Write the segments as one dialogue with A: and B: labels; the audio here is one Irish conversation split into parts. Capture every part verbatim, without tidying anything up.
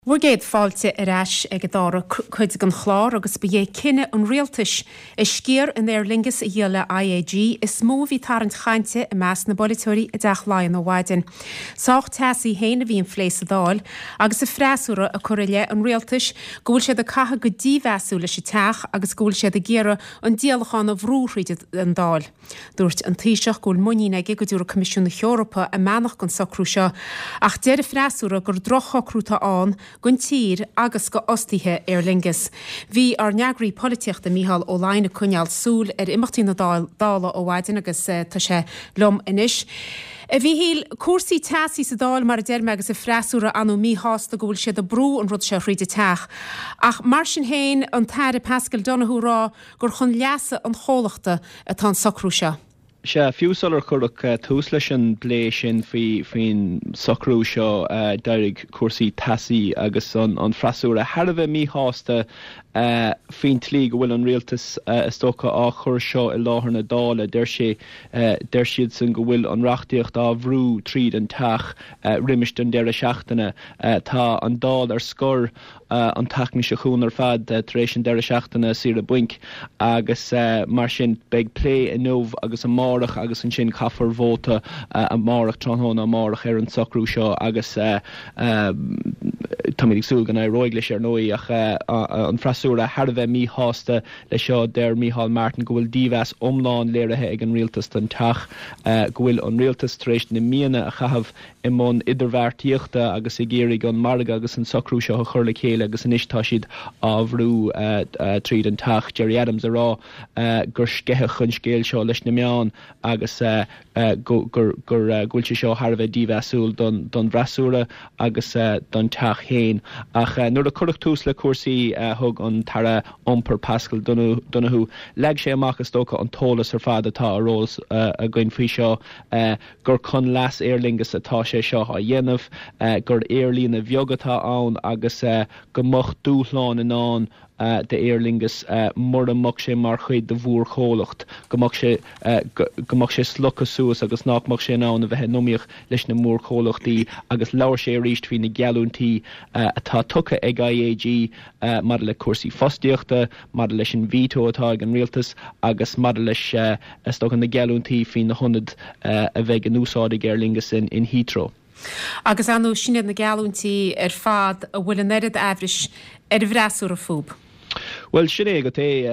A: Bhuair géad fáilte arás ag dára chuid an chlár agus ba dhé cinenne an rialtais is scéir in Aer Lingus a dhéile I A G is mó bhí tarrant chainte i meas na bolitúirí a deach láin ó Bhaidin. Sách tesaí héana a bhí an phléas a dáil agus a freasúra a chorile an rialtais gúil siad a catha go díhheasú leis i teach agus gúil siad a ggéire an díalachán a bhrúthríide an dáil. Dúirt an taoiseach gúil muíneige go dúra Comisiún na Eorpa a meannach gon socrú seo ach deir a freasúra gur drochocrúta an gon tír agus go ostíthe Aer Lingus. Bhí ar neagraí políteachta Mícheál Ó Lainn a cúineáil súl ar imeachtaí na dála ó Bhaidin agus tá sé lom inis. A bhí híl cuasaí tesaí sa dáil mar a deirme agus a freasúra anú míhásta go bhfuil siad a brú an rud se riide teach. Ach mar sin héin an teire Pascal Donoghue rá gur chun leasa an chólachta atá socrú seo.
B: Se fiúsálar chuach tús leis an blé sin faoin socrú seo deireadh cuasaí tesaí agus an freasúra tharbheith míhásta Uh, fin tlí go bhfuil an rialtas uh, istócha á chur seo i láthair na dála deir sé uh, deir siad san go bhfuil an reachtaíocht á bhrú tríd an teach uh, riimiist an deire seachtainna uh, tá an dál ar scor uh, an teachní se chuún ar fad uh, taréis an deire seachtainna siar a buinc agus uh, mar sin beag plé in nómh agus an márach agus an sin caafar vóta uh, an márach tráthnóna an márach ar an socrú seo agus uh, uh, tá mé ag súil gan roiig leis ar nóí ach uh, uh, an freas súra tharbheith míhásta le seo der Mícheál Martin go bhfuil díbheas omláin léirithe ag an rialtas den teach uh, go bhfuil an rialtas tréis na miana a chahabh i món idirbheartaíochta agus i ggéirigh an marga agus an socrú seo a chur le chéile agus an istá siad á bhrú uh, uh, tríd an teach Jerry Adams a rá uh, gur scethe chun scéil seo leis na meán agus uh, uh, gur gur uh, gúilte seo tharbheith díbheasúil don don bhreasúra agus uh, don teach héin ach uh, nuair a chuireadh tús le cuasaí uh, thug an tara omper Pascal Donoghue leg sé amach tócha an tólas ar fad atá a rós uh, a gcuin faoi seo uh, gur chun leas Aer Lingus atá sé seo a dhéanamh uh, gur éirlína bheogatá ann agus uh, go mocht dúthláin in an Uh, de Aer Lingus uh, mar amach sé mar chuid de bhúr cholacht gomach sé uh, gomach sé slucha suas agus nachmach sé ná a bheith nóíoch leis na mór cholachtaí agus leabhar sé ríist hí na gealúntaí uh, atá tucha ag I A G uh, mar le cuasaí fostíochta mar leis an vító atá ag an rialtas agus mar leis uh, stocha na gealúntaí hí na honad uh, a bheith an úsáid Aer Lingus in, in Heathrow.
A: Agus anú sinad na gealúntaí ar fad a bhfuil an erid ahris ar bhreasúr a fúb.
B: Well, sinné go té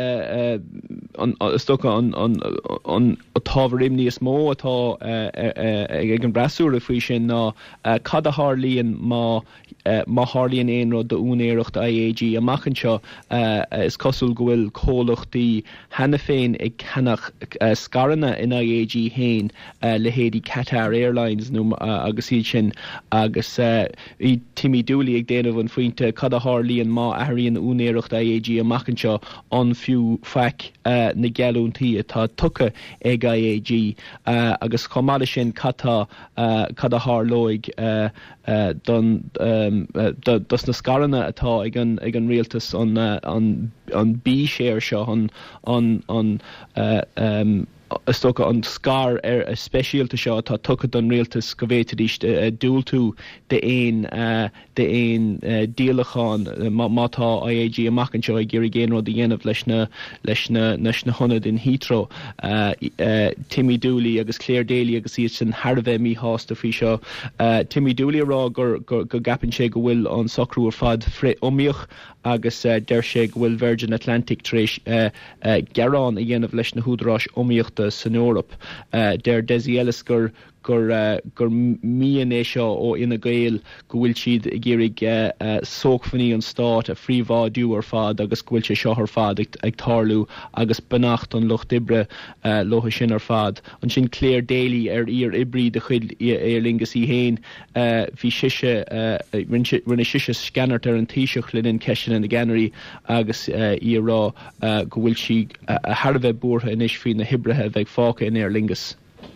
B: stocha an tábhar imní is mó atá ag an breasúra faoi sin ná cad a hárlíonn má má hárlíonn éon rud de únéireacht I A G amachchan seo is cosúil go bhfuil cólachtaí hena féin ag cenach scaranna in I A G héin le héadí Qatar Airlines nó agus iad sin agus í Timmy Dooley ag déanamh an faointe cad a hárlíonn má athraíonn únéireacht I A G amachchan seo an fiú feic uh, na gealúntaí atá tucha ag I A G uh, agus chomáile sin catá uh, cad a thárlóig uh, uh, don um, uh, dos na scaranna atá ag an, ag an rialtas an, uh, an, an bí séir seo an, an, an uh, um, stocha an scar ar a speisialta seo tá tucha don rialtas go bhhéitidíist uh, dúil tú de éon uh, de éon uh, díalachán uh, mátá I A G amachchan seo ag ggéirí géan rud a dhéanamh leis na leis na leis na honad in Heathrow uh, uh, Timmy Dooley agus Claire Daly agus iad sin tharbheith míhásta faoi seo uh, Timmy Dooley rá gur gur go gapan sé go bhfuil an socrú ar fad fré omíoch agus uh, deir sé go bhfuil Virgin Atlantic tréis uh, uh, gearán a dhéanamh leis na húdarrás omíocht san Eorp uh, der Desi Ellis gur gur uh, gur míon é seo ó ina gael go bhfuil siad i ggéirig uh, uh, sógfaní an stát a phríomhádú ar fad agus go bhfuil sé seo ar fad ag, ag tarlú agus benacht an lucht ibre uh, lotha sin ar fad an sin Claire Daly ar ír ibrí de chuid Aer Lingus í héin uh, hí siise uh, rinne siise scannart ar an tíiseach linn in ceisian in na gannarí agus uh, í rá uh, go bhfuil si uh, a tharbheith búrtha inis fao na hibrethe bheith fáca in Aer Lingus.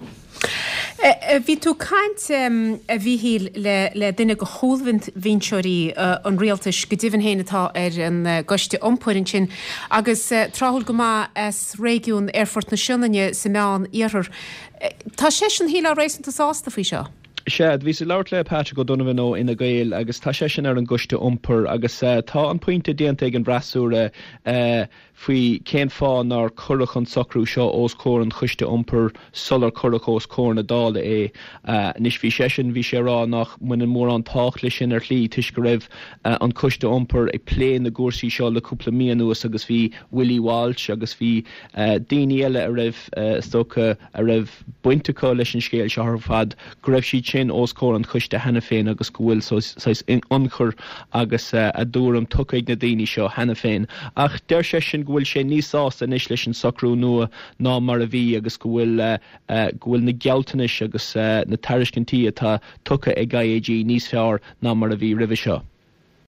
A: Bhí tú caint a bhí híl le, le duine go chóilmhint vínseirí uh, an rialtas go dtíobhann héanatá ar an uh, goiste ompuirin sin agus uh, tráthúil go má as régiún Airfort na Siúnaine sa meán iarthar. Uh, tá sé sin híle rééis an sásta faoi seo?
B: Sead, ví sé leir le Patrick O'Donovan ó ina gail agus tá sé sin ar an guiste umper agus uh, tá an pointe déanta ag an brasúre uh, faoi cén fá nar churach an socrú seo os cór an chuiste umper solar churach os cór na dála é uh, nis bhí sé sin bhí sé rá nach muin mór an tách lei sin ar lí tuis go raibh uh, an chuiste umper ag pléin na gúsaí seo le cúpla míon nuas agus bhí Willie Walsh agus bhí uh, daoine eile a raibh uh, stocha a raibh buinteá leis an scéil seo ar fad go raibh siad sin os cór an chuiste hena féin agus gohfuil sois in anchor agus uh, a dúram tucaid na daoine seo hena féin ach der sé sin gohfuil sé níos ásta inis leis an socrú nua ná mar a bhí agus gohfuil uh, uh, gohfuil na gealtanis agus uh, na tariscintí atá tuca ag I A G níos fearr ná mar a bhí ribh seo.